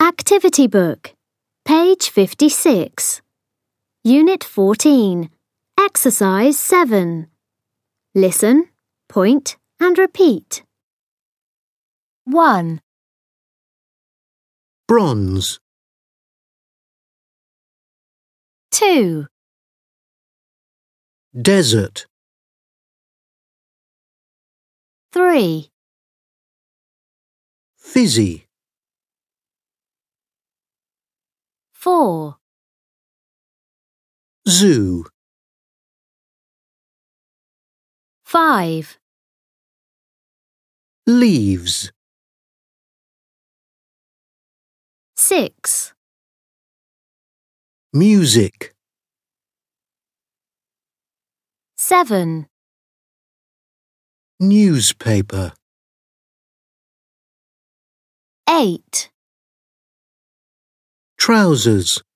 Activity Book, page 56. Unit 14, Exercise 7. Listen, point and repeat. 1, Bronze, 2, desert, 3, fizzy, 4, zoo, 5, leaves, 6, music, 7, newspaper, 8, trousers.